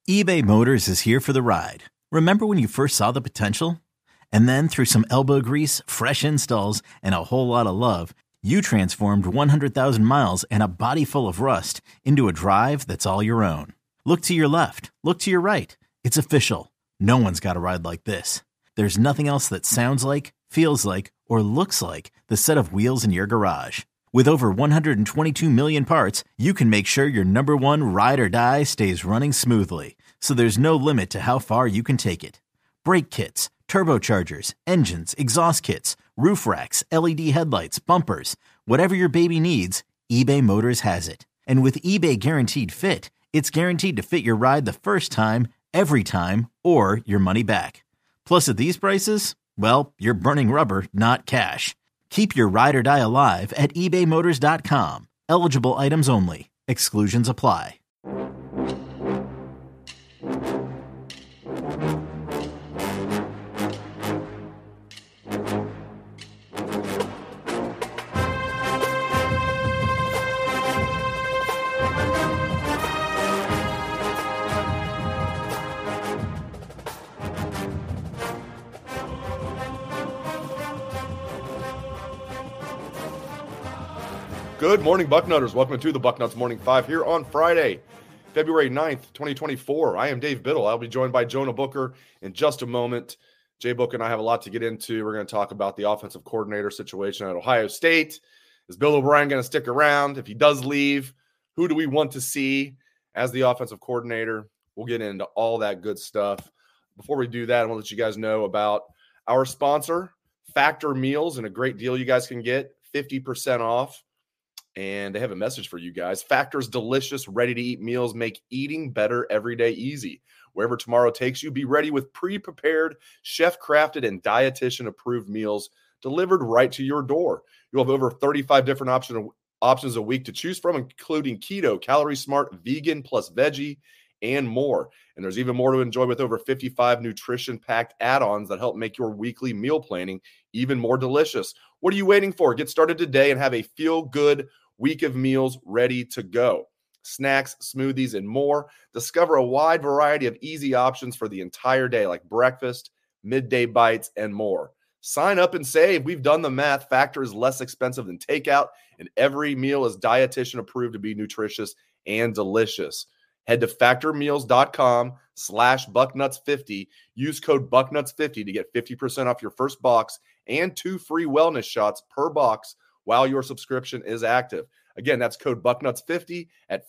eBay Motors is here for the ride. Remember when you first saw the potential? And then through some elbow grease, fresh installs, and a whole lot of love, you transformed 100,000 miles and a body full of rust into a drive that's all your own. Look to your left. Look to your right. It's official. No one's got a ride like this. There's nothing else that sounds like, feels like, or looks like the set of wheels in your garage. With over 122 million parts, you can make sure your number one ride or die stays running smoothly. So there's no limit to how far you can take it. Brake kits, turbochargers, engines, exhaust kits, roof racks, LED headlights, bumpers, whatever your baby needs, eBay Motors has it. And with eBay Guaranteed Fit, it's guaranteed to fit your ride the first time, every time, or your money back. Plus at these prices, well, you're burning rubber, not cash. Keep your ride or die alive at ebaymotors.com. Eligible items only. Exclusions apply. Good morning, Bucknutters. Welcome to the Bucknuts Morning Five here on Friday, February 9th, 2024. I am Dave Biddle. I'll be joined by Jonah Booker in just a moment. Jay Book and I have a lot to get into. We're going to talk about the offensive coordinator situation at Ohio State. Is Bill O'Brien going to stick around? If he does leave, who do we want to see as the offensive coordinator? We'll get into all that good stuff. Before we do that, I want to let you guys know about our sponsor, Factor Meals, and a great deal you guys can get, 50% off. And they have a message for you guys. Factor's delicious, ready-to-eat meals make eating better every day easy. Wherever tomorrow takes you, be ready with pre-prepared, chef-crafted, and dietitian-approved meals delivered right to your door. You'll have over 35 different options a week to choose from, including keto, calorie smart, vegan, plus veggie, and more. And there's even more to enjoy with over 55 nutrition-packed add-ons that help make your weekly meal planning even more delicious. What are you waiting for? Get started today and have a feel-good week of meals ready to go. Snacks, smoothies, and more. Discover a wide variety of easy options for the entire day, like breakfast, midday bites, and more. Sign up and save. We've done the math. Factor is less expensive than takeout, and every meal is dietitian approved to be nutritious and delicious. Head to factormeals.com/bucknuts50. Use code bucknuts50 to get 50% off your first box and 2 free wellness shots per box while your subscription is active. Again, that's code bucknuts50 at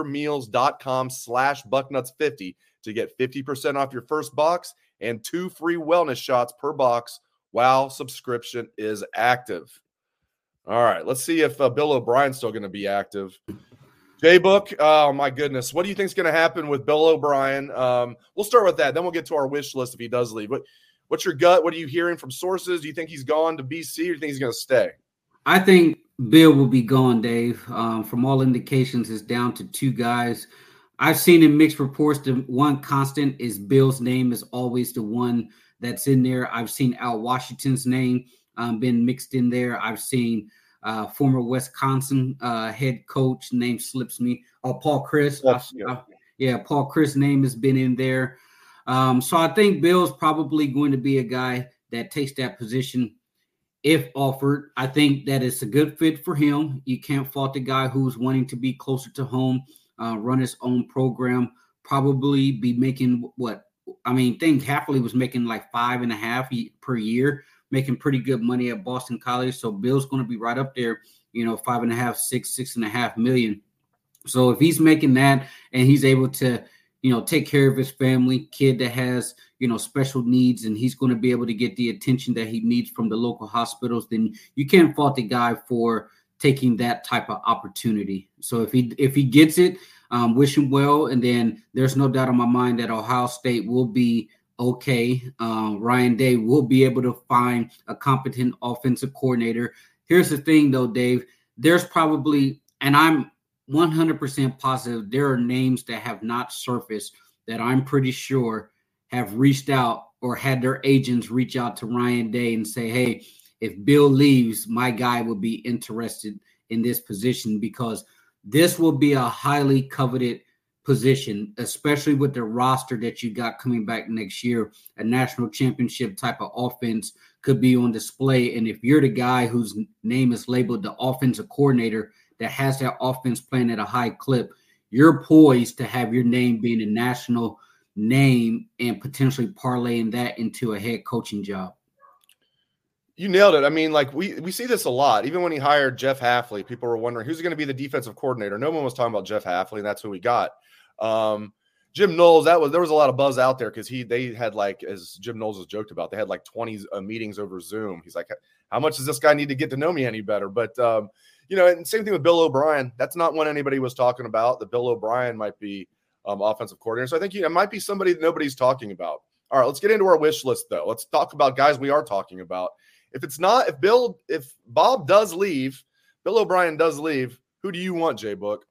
factormeals.com/bucknuts50 to get 50% off your first box and 2 free wellness shots per box while subscription is active. All right, let's see if Bill O'Brien's still going to be active. J-Book, oh my goodness. What do you think is going to happen with Bill O'Brien? We'll start with that. Then we'll get to our wish list if he does leave. What's your gut? What are you hearing from sources? Do you think he's gone to BC or do you think he's going to stay? I think Bill will be gone, Dave. From all indications, it's down to 2 guys. I've seen in mixed reports, the one constant is Bill's name is always the one that's in there. I've seen Al Washington's name been mixed in there. I've seen former Wisconsin head coach, name slips me, Paul Chryst. Paul Chryst's name has been in there. So I think Bill's probably going to be a guy that takes that position if offered. I think that it's a good fit for him. You can't fault the guy who's wanting to be closer to home, run his own program, probably be making think Hafley was making like 5.5 per year, making pretty good money at Boston College. So Bill's going to be right up there, 5.5, 6.5 million. So if he's making that and he's able to, take care of his family, kid that has, special needs, and he's going to be able to get the attention that he needs from the local hospitals, then you can't fault the guy for taking that type of opportunity. So if he gets it, wish him well. And then there's no doubt in my mind that Ohio State will be okay. Ryan Day will be able to find a competent offensive coordinator. Here's the thing, though, Dave. There's probably, and I'm 100% positive, there are names that have not surfaced that I'm pretty sure have reached out or had their agents reach out to Ryan Day and say, hey, if Bill leaves, my guy would be interested in this position, because this will be a highly coveted position, especially with the roster that you got coming back next year. A national championship type of offense could be on display. And if you're the guy whose name is labeled the offensive coordinator that has that offense playing at a high clip, you're poised to have your name being a national name and potentially parlaying that into a head coaching job. You nailed it. I mean, like we see this a lot. Even when he hired Jeff Hafley, people were wondering who's going to be the defensive coordinator. No one was talking about Jeff Hafley, and that's who we got. Jim Knowles, there was a lot of buzz out there because they had, like, as Jim Knowles has joked about, they had like 20 meetings over Zoom. He's like, how much does this guy need to get to know me any better? But and same thing with Bill O'Brien. That's not what anybody was talking about. That Bill O'Brien might be offensive coordinator. So I think it might be somebody that nobody's talking about. All right, let's get into our wish list though. Let's talk about guys we are talking about. If Bob does leave, Bill O'Brien does leave, who do you want, Jay Book?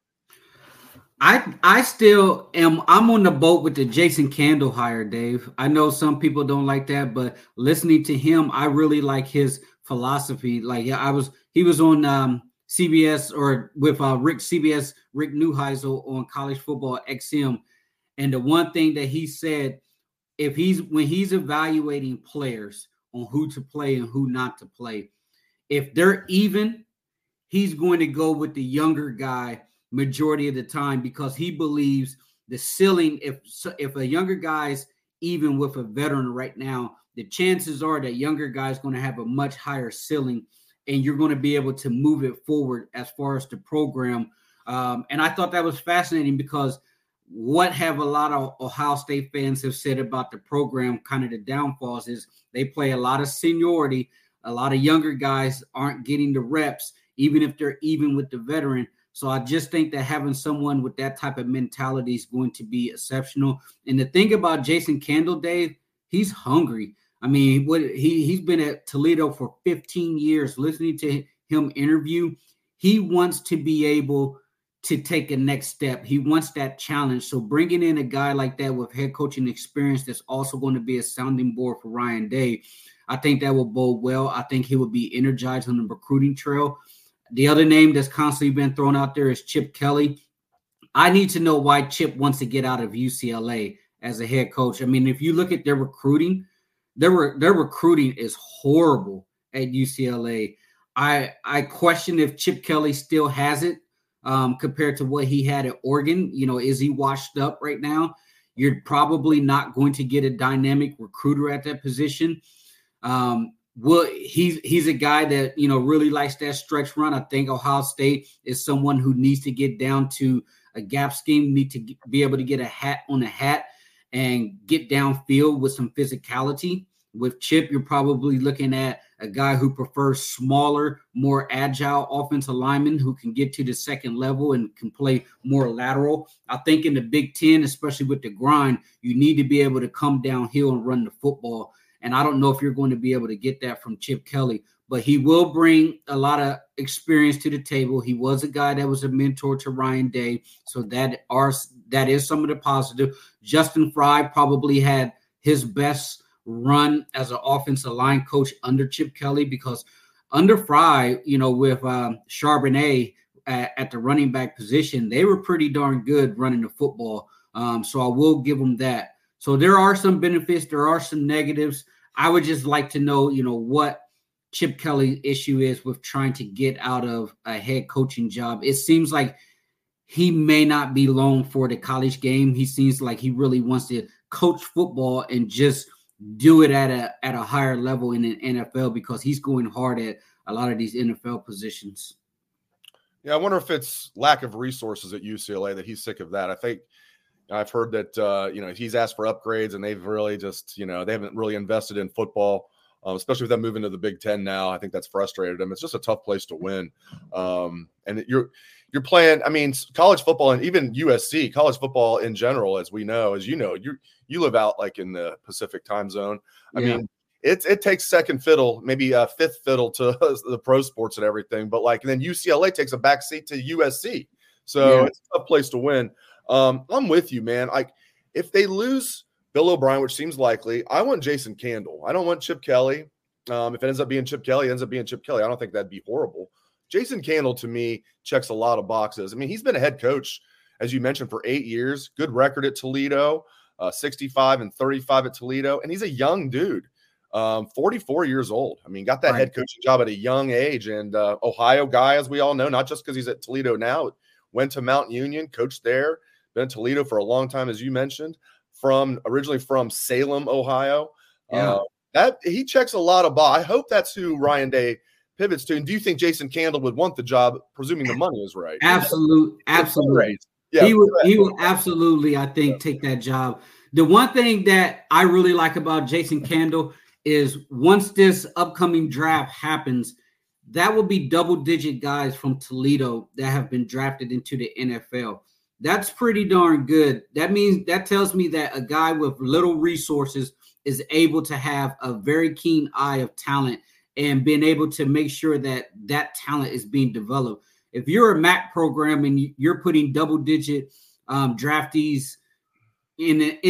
I still am. I'm on the boat with the Jason Candle hire, Dave. I know some people don't like that, but listening to him, I really like his philosophy. Like, he was on CBS or with Rick Neuheisel on College Football XM, and the one thing that he said, when he's evaluating players on who to play and who not to play, if they're even, he's going to go with the younger guy majority of the time, because he believes the ceiling, if a younger guy's even with a veteran right now, the chances are that younger guy's going to have a much higher ceiling, and you're going to be able to move it forward as far as the program. And I thought that was fascinating, because what have a lot of Ohio State fans have said about the program, kind of the downfalls, is they play a lot of seniority. A lot of younger guys aren't getting the reps, even if they're even with the veteran. So I just think that having someone with that type of mentality is going to be exceptional. And the thing about Jason Candle, Dave, he's hungry. I mean, he's been at Toledo for 15 years. Listening to him interview, he wants to be able to take a next step. He wants that challenge. So bringing in a guy like that with head coaching experience that's also going to be a sounding board for Ryan Day, I think that will bode well. I think he will be energized on the recruiting trail. The other name that's constantly been thrown out there is Chip Kelly. I need to know why Chip wants to get out of UCLA as a head coach. I mean, if you look at their recruiting, their recruiting is horrible at UCLA. I question if Chip Kelly still has it compared to what he had at Oregon. Is he washed up right now? You're probably not going to get a dynamic recruiter at that position. He's a guy that, really likes that stretch run. I think Ohio State is someone who needs to get down to a gap scheme, need to be able to get a hat on a hat and get downfield with some physicality. With Chip, you're probably looking at a guy who prefers smaller, more agile offensive linemen who can get to the second level and can play more lateral. I think in the Big Ten, especially with the grind, you need to be able to come downhill and run the football. And I don't know if you're going to be able to get that from Chip Kelly, but he will bring a lot of experience to the table. He was a guy that was a mentor to Ryan Day, so that is some of the positive. Justin Fry probably had his best run as an offensive line coach under Chip Kelly, because under Fry, with Charbonnet at the running back position, they were pretty darn good running the football. So I will give them that. So there are some benefits. There are some negatives. I would just like to know, what Chip Kelly's issue is with trying to get out of a head coaching job. It seems like he may not be long for the college game. He seems like he really wants to coach football and just do it at a higher level in the NFL, because he's going hard at a lot of these NFL positions. Yeah, I wonder if it's lack of resources at UCLA that he's sick of that. I think I've heard that, he's asked for upgrades, and they've really just, they haven't really invested in football, especially with them moving to the Big Ten now. I think that's frustrated them. It's just a tough place to win. And you're playing, college football, and even USC, college football in general, as we know, you live out like in the Pacific time zone. I mean, it takes second fiddle, maybe fifth fiddle to the pro sports and everything. But then UCLA takes a back seat to USC. So it's a tough place to win. I'm with you, man. If they lose Bill O'Brien, which seems likely, I want Jason Candle. I don't want Chip Kelly. If it ends up being Chip Kelly, it ends up being Chip Kelly. I don't think that'd be horrible. Jason Candle, to me, checks a lot of boxes. I mean, he's been a head coach as you mentioned, for 8 years. Good record at Toledo, 65-35 at Toledo. And he's a young dude, 44 years old. I mean, got that head coaching job at a young age. And Ohio guy, as we all know, not just because he's at Toledo now, went to Mount Union, coached there, been at Toledo for a long time, as you mentioned, originally from Salem, Ohio. Yeah. That he checks a lot of boxes. I hope that's who Ryan Day pivots to. And do you think Jason Candle would want the job, presuming the money is right? Absolutely. Yeah, he will absolutely, I think, take that job. The one thing that I really like about Jason Candle is once this upcoming draft happens, that will be double-digit guys from Toledo that have been drafted into the NFL. That's pretty darn good. That tells me that a guy with little resources is able to have a very keen eye of talent and being able to make sure that that talent is being developed. If you're a MAC program and you're putting double-digit draftees in the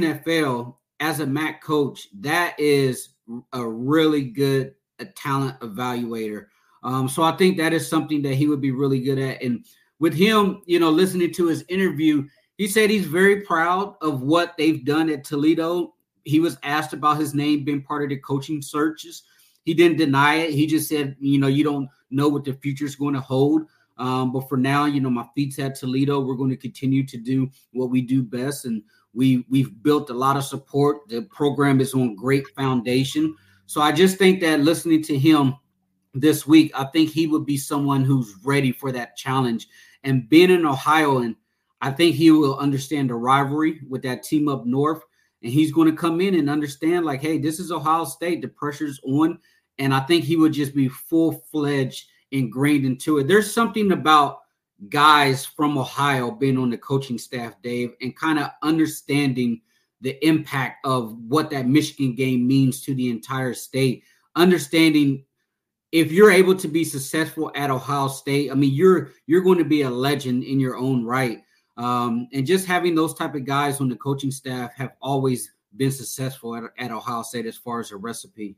NFL as a MAC coach, that is a really good talent evaluator. So I think that is something that he would be really good at. And with him, listening to his interview, he said he's very proud of what they've done at Toledo. He was asked about his name being part of the coaching searches. He didn't deny it. He just said, you don't know what the future is going to hold. But for now, my feet's at Toledo. We're going to continue to do what we do best. And we've built a lot of support. The program is on great foundation. So I just think that listening to him this week, I think he would be someone who's ready for that challenge. And being an Ohioan, I think he will understand the rivalry with that team up north. And he's going to come in and understand, like, hey, this is Ohio State. The pressure's on. And I think he would just be full-fledged ingrained into it. There's something about guys from Ohio being on the coaching staff, Dave, and kind of understanding the impact of what that Michigan game means to the entire state. Understanding if you're able to be successful at Ohio State, I mean, you're going to be a legend in your own right. And just having those type of guys on the coaching staff have always been successful at Ohio State as far as a recipe.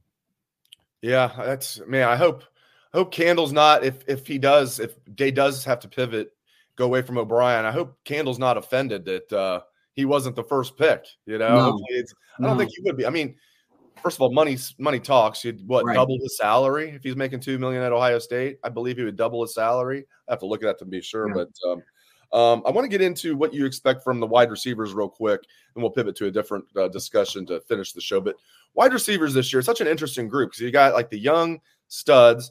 Yeah, I hope Candle's not, if Day does have to pivot, go away from O'Brien, I hope Candle's not offended that he wasn't the first pick. No, I don't think he would be. I mean, first of all, money talks. You'd double his salary if he's making $2 million at Ohio State. I believe he would double his salary. I have to look at that to be sure, but I want to get into what you expect from the wide receivers real quick, and we'll pivot to a different discussion to finish the show. But wide receivers this year, such an interesting group because you got like the young studs,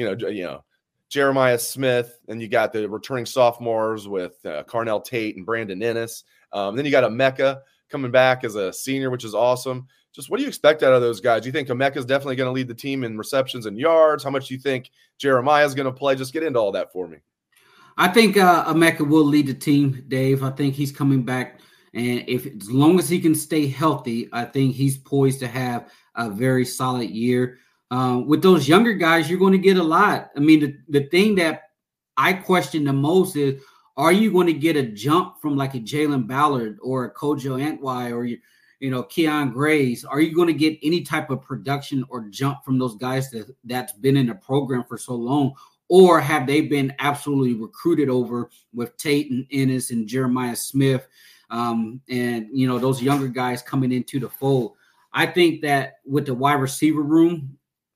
Jeremiah Smith, and you got the returning sophomores with Carnell Tate and Brandon Ennis. Then you got Emeka coming back as a senior, which is awesome. Just what do you expect out of those guys? Do you think Emeka is definitely going to lead the team in receptions and yards? How much do you think Jeremiah is going to play? Just get into all that for me. I think Emeka will lead the team, Dave. I think he's coming back, and as long as he can stay healthy, I think he's poised to have a very solid year. With those younger guys, you're going to get a lot. I mean, the thing that I question the most is, are you going to get a jump from like a Jalen Ballard or a Kojo Antwi or Keon Grays? Are you going to get any type of production or jump from those guys that's been in the program for so long? Or have they been absolutely recruited over with Tate and Ennis and Jeremiah Smith and, those younger guys coming into the fold? I think that with the wide receiver room,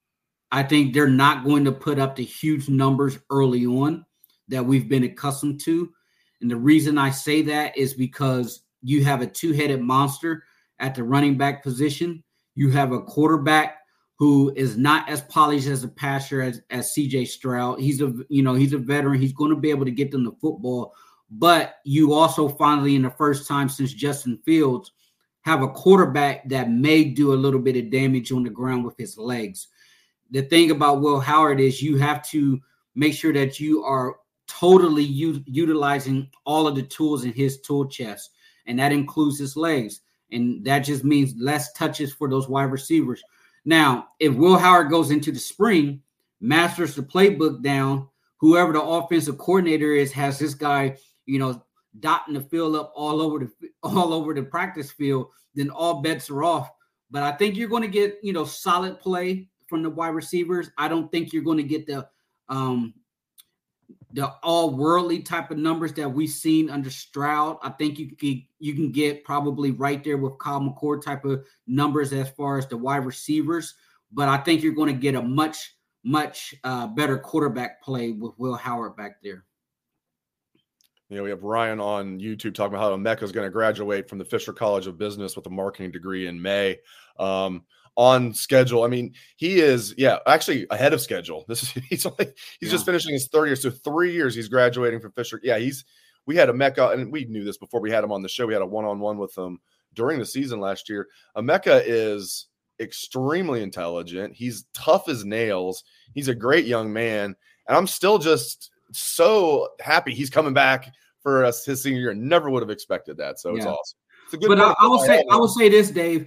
I think they're not going to put up the huge numbers early on that we've been accustomed to. And the reason I say that is because you have a two-headed monster at the running back position. You have a quarterback who is not as polished as a passer as CJ Stroud. He's a veteran. He's going to be able to get them the football. But you also finally, in the first time since Justin Fields, have a quarterback that may do a little bit of damage on the ground with his legs. The thing about Will Howard is you have to make sure that you are totally utilizing all of the tools in his tool chest, and that includes his legs. And that just means less touches for those wide receivers. Now, if Will Howard goes into the spring, masters the playbook down, whoever the offensive coordinator is has this guy, dotting the field up all over the practice field, then all bets are off. But I think you're going to get, solid play from the wide receivers. I don't think you're going to get the the all worldly type of numbers that we've seen under Stroud. I think you can get probably right there with Kyle McCord type of numbers as far as the wide receivers. But I think you're going to get a much better quarterback play with Will Howard back there. You know, we have Ryan on YouTube talking about how Emeka is going to graduate from the Fisher College of Business with a marketing degree in May. On schedule. I mean, he is, actually ahead of schedule. He's just finishing his third year. So 3 years he's graduating from Fisher. Yeah, we had Emeka, and we knew this before we had him on the show. We had a one-on-one with him during the season last year. Emeka is extremely intelligent. He's tough as nails. He's a great young man. And I'm still just so happy he's coming back for us his senior year. Never would have expected that. So it's awesome. It's a good. But I will say this, Dave.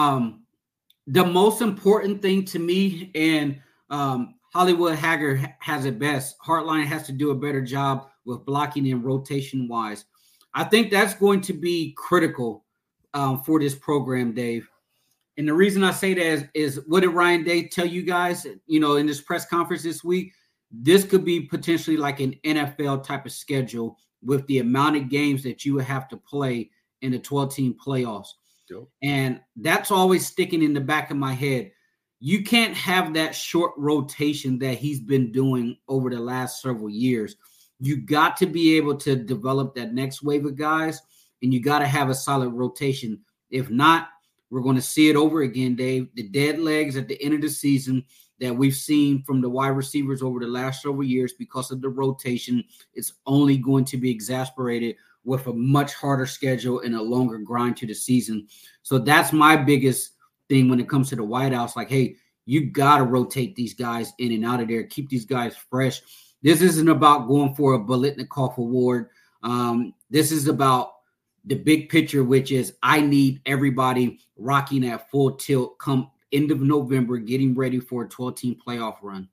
The most important thing to me, and Hollywood Hager has it best, Hartline has to do a better job with blocking and rotation wise. I think that's going to be critical for this program, Dave. And the reason I say that is what did Ryan Day tell you guys, in this press conference this week? This could be potentially like an NFL type of schedule with the amount of games that you would have to play in the 12-team playoffs. And that's always sticking in the back of my head. You can't have that short rotation that he's been doing over the last several years. You got to be able to develop that next wave of guys, and you got to have a solid rotation. If not, we're going to see it over again, Dave. The dead legs at the end of the season that we've seen from the wide receivers over the last several years because of the rotation, it's only going to be exasperated with a much harder schedule and a longer grind to the season. So that's my biggest thing when it comes to the White House. Like, hey, you got to rotate these guys in and out of there. Keep these guys fresh. This isn't about going for a Biletnikoff award. This is about the big picture, which is I need everybody rocking at full tilt come end of November, getting ready for a 12-team playoff run.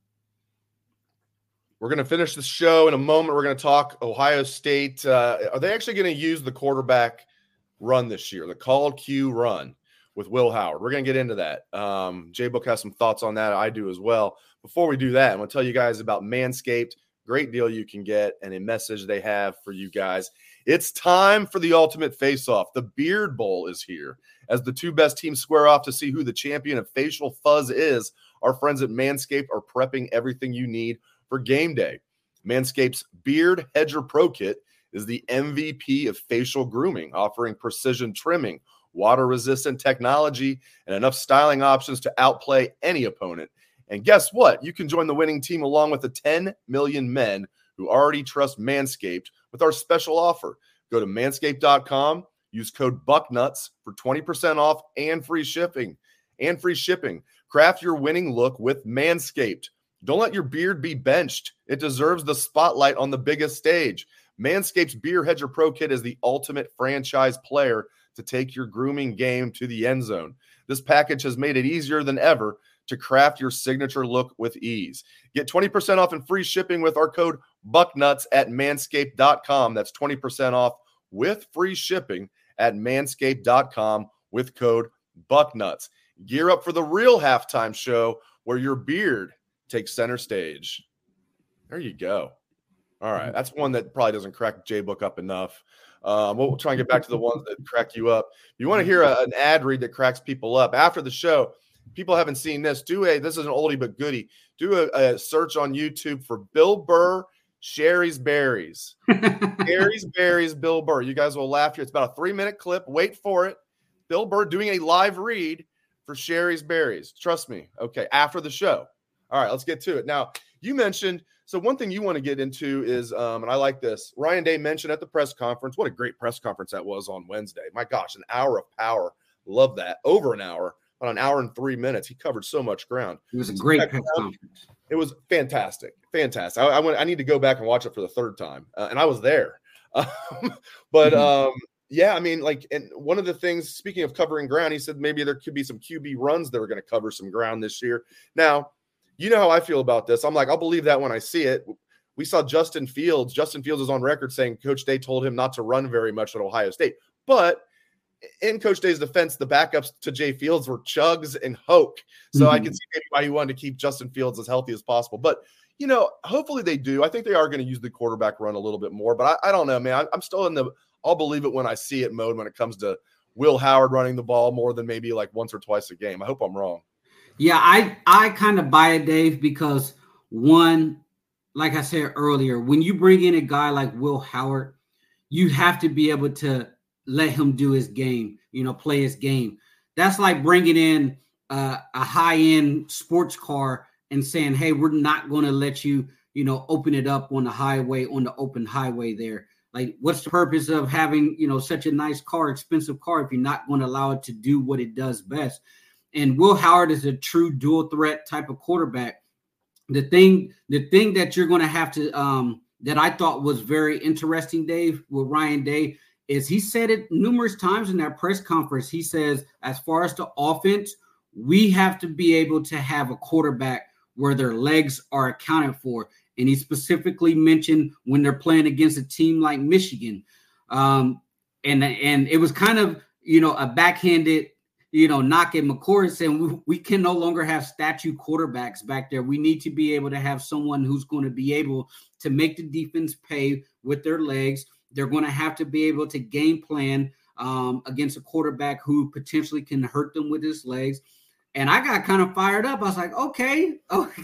We're going to finish the show in a moment. We're going to talk Ohio State. Are they actually going to use the quarterback run this year, the called Q run with Will Howard? We're going to get into that. J-Book has some thoughts on that. I do as well. Before we do that, I'm going to tell you guys about Manscaped. Great deal you can get and a message they have for you guys. It's time for the ultimate face-off. The Beard Bowl is here. As the two best teams square off to see who the champion of facial fuzz is, our friends at Manscaped are prepping everything you need for game day. Manscaped's Beard Hedger Pro Kit is the MVP of facial grooming, offering precision trimming, water-resistant technology, and enough styling options to outplay any opponent. And guess what? You can join the winning team along with the 10 million men who already trust Manscaped with our special offer. Go to manscaped.com, use code BUCKNUTS for 20% off and free shipping. Craft your winning look with Manscaped. Don't let your beard be benched. It deserves the spotlight on the biggest stage. Manscaped's Beard Hedger Pro Kit is the ultimate franchise player to take your grooming game to the end zone. This package has made it easier than ever to craft your signature look with ease. Get 20% off and free shipping with our code BUCKNUTS at manscaped.com. That's 20% off with free shipping at manscaped.com with code BUCKNUTS. Gear up for the real halftime show where your beard takes center stage. There you go. All right. That's one that probably doesn't crack J-Book up enough. We'll try and get back to the ones that crack you up. If you want to hear an ad read that cracks people up after the show, people haven't seen this. This is an oldie but goodie. Do a search on YouTube for Bill Burr, Sherry's Berries. Sherry's Berries, Bill Burr. You guys will laugh here. It's about a 3-minute clip. Wait for it. Bill Burr doing a live read for Sherry's Berries. Trust me. Okay, after the show. All right, let's get to it. Now, you mentioned, so one thing you want to get into is, and I like this, Ryan Day mentioned at the press conference, what a great press conference that was on Wednesday. My gosh, an hour of power. Love that. Over an hour, on an hour and 3 minutes. He covered so much ground. It was a great press conference. It was fantastic. Fantastic. I need to go back and watch it for the third time. And I was there. Yeah, I mean, and one of the things, speaking of covering ground, he said maybe there could be some QB runs that are going to cover some ground this year. Now, you know how I feel about this. I'm like, I'll believe that when I see it. We saw Justin Fields. Justin Fields is on record saying Coach Day told him not to run very much at Ohio State. But in Coach Day's defense, the backups to Jay Fields were Chugs and Hoke. So I can see maybe why he wanted to keep Justin Fields as healthy as possible. But hopefully they do. I think they are going to use the quarterback run a little bit more, but I don't know, man. I'm still in I'll believe it when I see it mode when it comes to Will Howard running the ball more than maybe like once or twice a game. I hope I'm wrong. Yeah, I kind of buy it, Dave, because one, like I said earlier, when you bring in a guy like Will Howard, you have to be able to let him do his game, play his game. That's like bringing in a high-end sports car and saying, hey, we're not going to let you, open it up on the highway, on the open highway there. Like, what's the purpose of having, such a nice car, expensive car, if you're not going to allow it to do what it does best? And Will Howard is a true dual threat type of quarterback. The thing that you're going to have to, that I thought was very interesting, Dave, with Ryan Day, is he said it numerous times in that press conference. He says, as far as the offense, we have to be able to have a quarterback where their legs are accounted for. And he specifically mentioned when they're playing against a team like Michigan. And it was kind of, a backhanded, knock at McCord saying we can no longer have statue quarterbacks back there. We need to be able to have someone who's going to be able to make the defense pay with their legs. They're going to have to be able to game plan against a quarterback who potentially can hurt them with his legs. And I got kind of fired up. I was like, okay,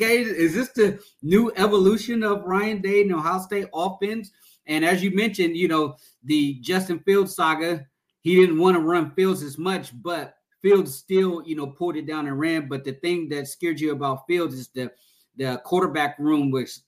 is this the new evolution of Ryan Day and Ohio State offense? And as you mentioned, the Justin Fields saga, he didn't want to run Fields as much, but Fields still, pulled it down and ran. But the thing that scared you about Fields is the quarterback room was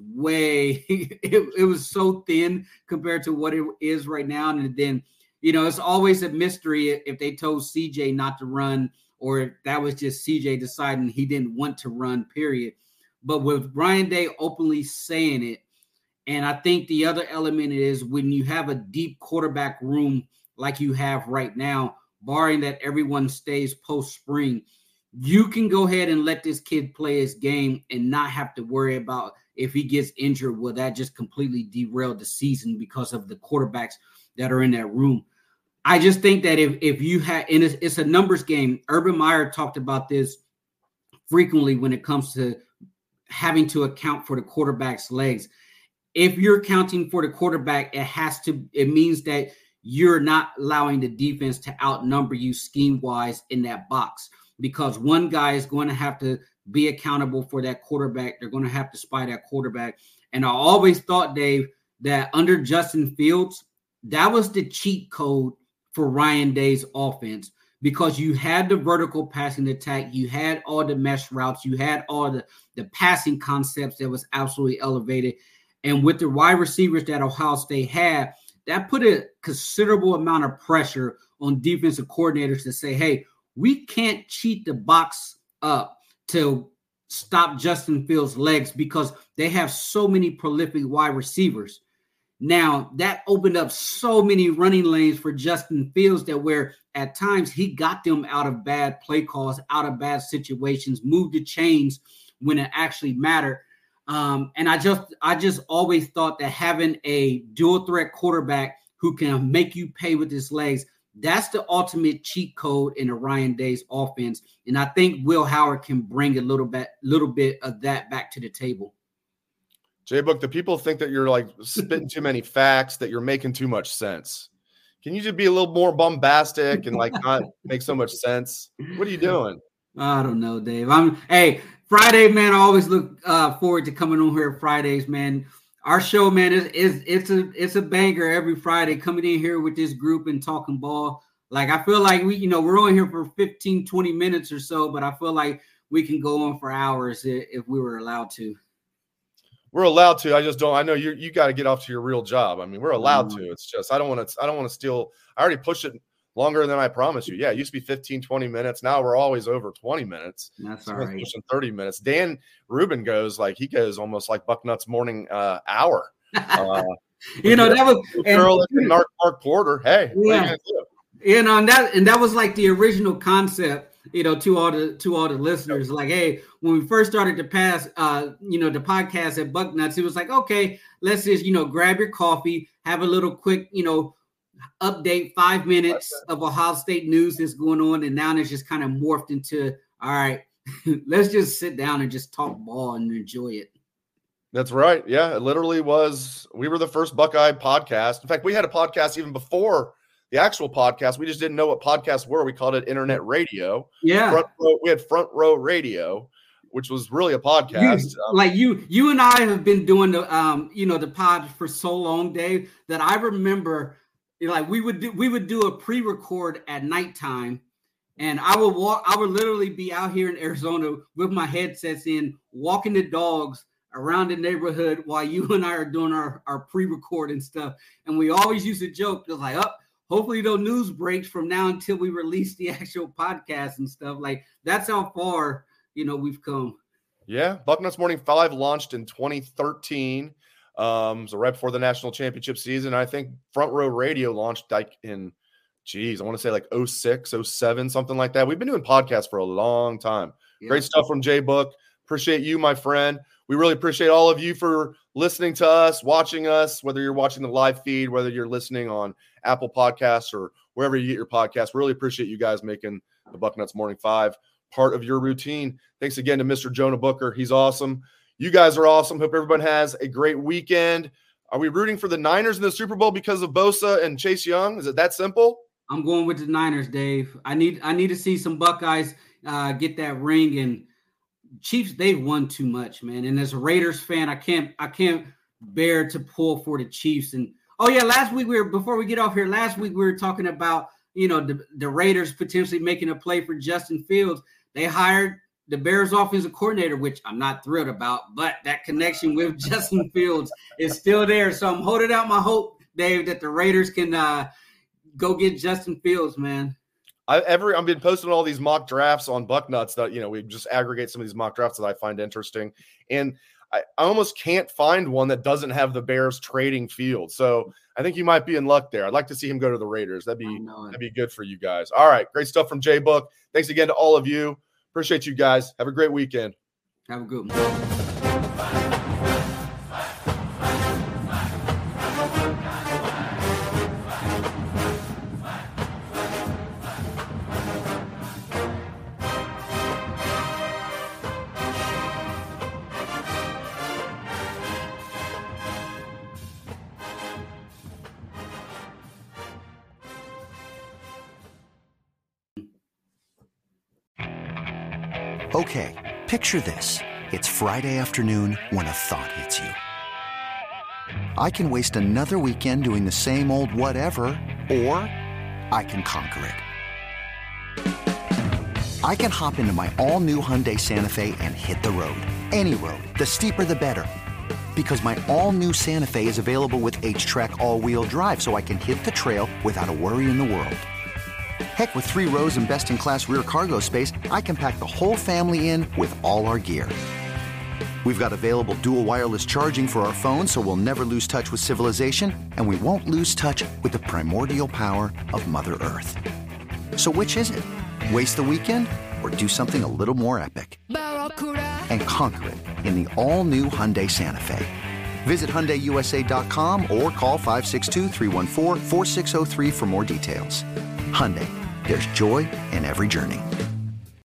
way, it was so thin compared to what it is right now. And then, it's always a mystery if they told CJ not to run, or if that was just CJ deciding he didn't want to run, period. But with Ryan Day openly saying it, and I think the other element is when you have a deep quarterback room like you have right now, barring that everyone stays post-spring, you can go ahead and let this kid play his game and not have to worry about if he gets injured, will that just completely derail the season because of the quarterbacks that are in that room. I just think that if you had, and it's a numbers game. Urban Meyer talked about this frequently when it comes to having to account for the quarterback's legs. If you're counting for the quarterback, it means that you're not allowing the defense to outnumber you scheme-wise in that box, because one guy is going to have to be accountable for that quarterback. They're going to have to spy that quarterback. And I always thought, Dave, that under Justin Fields, that was the cheat code for Ryan Day's offense, because you had the vertical passing attack, you had all the mesh routes, you had all the passing concepts that was absolutely elevated. And with the wide receivers that Ohio State had, that put a considerable amount of pressure on defensive coordinators to say, hey, we can't cheat the box up to stop Justin Fields' legs because they have so many prolific wide receivers. Now, that opened up so many running lanes for Justin Fields that where at times he got them out of bad play calls, out of bad situations, moved the chains when it actually mattered. And I just always thought that having a dual threat quarterback who can make you pay with his legs, that's the ultimate cheat code in a Ryan Day's offense. And I think Will Howard can bring a little bit of that back to the table. J-Book, the people think that you're like spitting too many facts, that you're making too much sense. Can you just be a little more bombastic and like not make so much sense? What are you doing? I don't know, Dave. Friday, man, I always look forward to coming on here Fridays, man. Our show, man, it's a banger every Friday, coming in here with this group and talking ball. Like, I feel like we're on here for 15, 20 minutes or so, but I feel like we can go on for hours if we were allowed to. We're allowed to. I just don't. I know you got to get off to your real job. I mean, we're allowed to. It's just I don't want to steal. I already pushed it longer than I promised you. Yeah, it used to be 15, 20 minutes. Now we're always over 20 minutes. That's all right. Pushing 30 minutes. Dan Rubin goes almost like Bucknuts morning hour. That was and Mark Porter. Hey, yeah. And that was like the original concept. To all the listeners, like, hey, when we first started to pass, the podcast at Bucknuts, it was like, okay, let's just, grab your coffee, have a little quick, update, 5 minutes of Ohio State news that's going on. And now it's just kind of morphed into, all right, let's just sit down and just talk ball and enjoy it. That's right. Yeah, it literally was. We were the first Buckeye podcast. In fact, we had a podcast even before the actual podcast. We just didn't know what podcasts were. We called it internet radio. Yeah. We had Front Row Radio, which was really a podcast. You and I have been doing the the pod for so long, Dave, that I remember we would do a pre-record at nighttime, and I would literally be out here in Arizona with my headsets in, walking the dogs around the neighborhood while you and I are doing our pre-record and stuff. And we always used to joke, just like, hopefully no news breaks from now until we release the actual podcast and stuff. Like, that's how far, we've come. Yeah. Bucknuts Morning 5 launched in 2013. So right before the national championship season. I think Front Row Radio launched in, I want to say like 06, 07, something like that. We've been doing podcasts for a long time. Yeah. Great stuff from Jay Book. Appreciate you, my friend. We really appreciate all of you for listening to us, watching us, whether you're watching the live feed, whether you're listening on Apple Podcasts or wherever you get your podcasts. Really appreciate you guys making the Bucknuts Morning 5 part of your routine. Thanks again to Mr. Jonah Booker. He's awesome. You guys are awesome. Hope everyone has a great weekend. Are we rooting for the Niners in the Super Bowl because of Bosa and Chase Young? Is it that simple? I'm going with the Niners, Dave. I need to see some Buckeyes get that ring. And Chiefs, they've won too much, man. And as a Raiders fan, I can't bear to pull for the Chiefs. And last week before we get off here, we were talking about the Raiders potentially making a play for Justin Fields. They hired the Bears offensive coordinator, which I'm not thrilled about, but that connection with Justin Fields is still there. So I'm holding out my hope, Dave, that the Raiders can go get Justin Fields, man. I've been posting all these mock drafts on Bucknuts that, we just aggregate some of these mock drafts that I find interesting. And I almost can't find one that doesn't have the Bears trading Fields. So I think you might be in luck there. I'd like to see him go to the Raiders. That'd be good for you guys. All right. Great stuff from Jay Book. Thanks again to all of you. Appreciate you guys. Have a great weekend. Have a good one. Okay, picture this. It's Friday afternoon when a thought hits you. I can waste another weekend doing the same old whatever, or I can conquer it. I can hop into my all-new Hyundai Santa Fe and hit the road. Any road. The steeper, the better. Because my all-new Santa Fe is available with H-Track all-wheel drive, so I can hit the trail without a worry in the world. Heck, with 3 rows and best-in-class rear cargo space, I can pack the whole family in with all our gear. We've got available dual wireless charging for our phones, so we'll never lose touch with civilization, and we won't lose touch with the primordial power of Mother Earth. So which is it? Waste the weekend or do something a little more epic? And conquer it in the all-new Hyundai Santa Fe. Visit HyundaiUSA.com or call 562-314-4603 for more details. Hyundai, there's joy in every journey.